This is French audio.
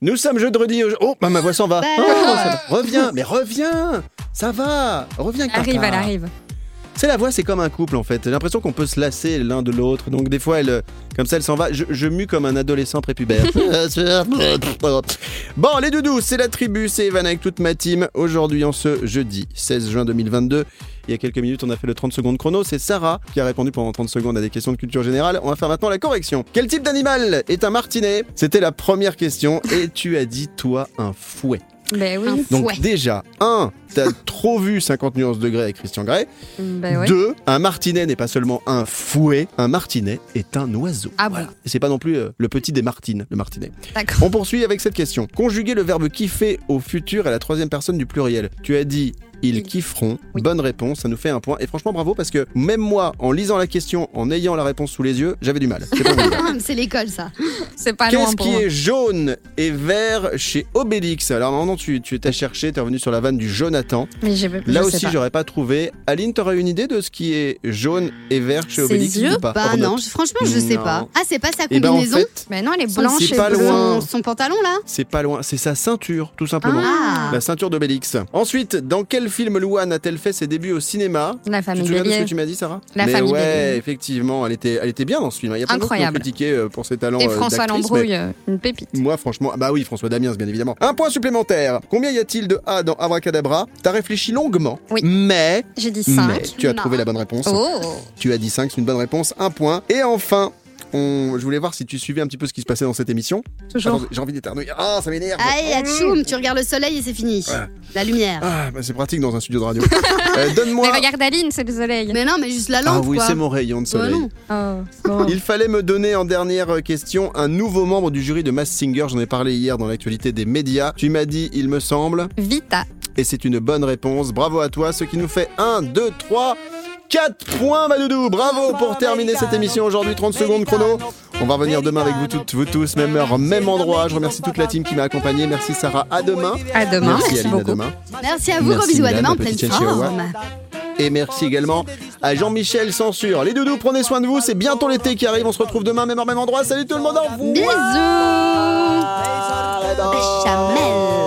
Nous sommes jeudi. Oh, ma voix s'en va. Bah. Oh, ça va. Reviens, mais reviens. Ça va. Reviens, Elle papa. arrive. C'est la voix, c'est comme un couple en fait. J'ai l'impression qu'on peut se lasser l'un de l'autre. Donc des fois, comme ça, elle s'en va. Je mue comme un adolescent prépubère. Bon, les doudous, c'est la tribu, c'est Evan avec toute ma team. Aujourd'hui, en ce jeudi 16 juin 2022, il y a quelques minutes, on a fait le 30 secondes chrono. C'est Sarah qui a répondu pendant 30 secondes à des questions de culture générale. On va faire maintenant la correction. Quel type d'animal est un martinet? C'était la première question. Et tu as dit, toi, un fouet. Ben oui. Donc déjà, 1, t'as trop vu 50 nuances degrés avec Christian Grey. Ben ouais. 2, un martinet n'est pas seulement un fouet, un martinet est un oiseau. Ah voilà. bon. Et c'est pas non plus le petit des martines, le martinet. D'accord. On poursuit avec cette question. Conjuguer le verbe kiffer au futur à la troisième personne du pluriel. Tu as dit ils kifferont. Oui. Bonne réponse, ça nous fait un point. Et franchement, bravo, parce que même moi, en lisant la question, en ayant la réponse sous les yeux, j'avais du mal. C'est pas vous dire. C'est l'école, ça. C'est pas loin Qu'est-ce pour qui moi. est jaune et vert chez Obélix? Alors maintenant, tu t'as cherché, t'es revenu sur la vanne du Jonathan. Mais Là je sais aussi, pas. j'aurais pas trouvé. Aline, t'aurais une idée de ce qui est jaune et vert chez Ses Obélix yeux ou pas? Bah Hors non, note. franchement, je sais Non. pas. Ah, c'est pas sa Eh ben, en combinaison fait, Mais non, elle est Son- blanche c'est et pas bleue. loin. son pantalon, là c'est pas loin. C'est sa ceinture, tout simplement. Ah. La ceinture d'Obélix. Ensuite, dans quel film Louane a-t-elle fait ses débuts au cinéma? La Tu te famille souviens de ce que Bélier. tu m'as dit, Sarah? La Mais famille ouais, Bélier. effectivement, elle était bien dans ce film. Il y a plein d'autres qui l'ont Incroyable. critiqué pour ses talents Et François d'actrice, Lambrouille, mais une pépite. moi, franchement, bah oui, François Damiens, bien évidemment. Un point supplémentaire. Combien y a-t-il de A dans Abracadabra? T'as réfléchi longuement, Oui. mais J'ai dit Mais 5. tu as trouvé la bonne réponse. Oh. Tu as dit 5, c'est une bonne réponse, un point. Et enfin, je voulais voir si tu suivais un petit peu ce qui se passait dans cette émission. Toujours. Attends, j'ai envie d'éternuer. Ah, ça m'énerve. Allez, atchoum, tu regardes le soleil et c'est fini. Ouais. La lumière. Ah, bah c'est pratique dans un studio de radio. Donne-moi. Mais regarde Aline, c'est le soleil. Mais non, mais juste la Ah lampe, oui, quoi. c'est mon rayon de Bah soleil. non. Oh. Bon. Il fallait me donner en dernière question un nouveau membre du jury de Masked Singer. J'en ai parlé hier dans l'actualité des médias. Tu m'as dit, il me semble, Vita. et c'est une bonne réponse. Bravo à toi, ce qui nous fait 1, 2, 3, 4 points, Madoudou. Bravo pour terminer cette émission aujourd'hui, 30 secondes chrono. On va revenir demain avec vous toutes, vous tous, même heure, même endroit. Je remercie toute la team qui m'a accompagné. Merci Sarah, à demain. À demain. Merci Merci Aline, à beaucoup. demain. Merci à vous, Merci, gros bisous, à Milan, demain en ma pleine petite chihuahua. forme. Et merci également à Jean-Michel Censure. Les doudous, prenez soin de vous. C'est bientôt l'été qui arrive. On se retrouve demain, même heure, même endroit. Salut tout le monde. Au revoir. Bisous. Bye bye. Béchamel.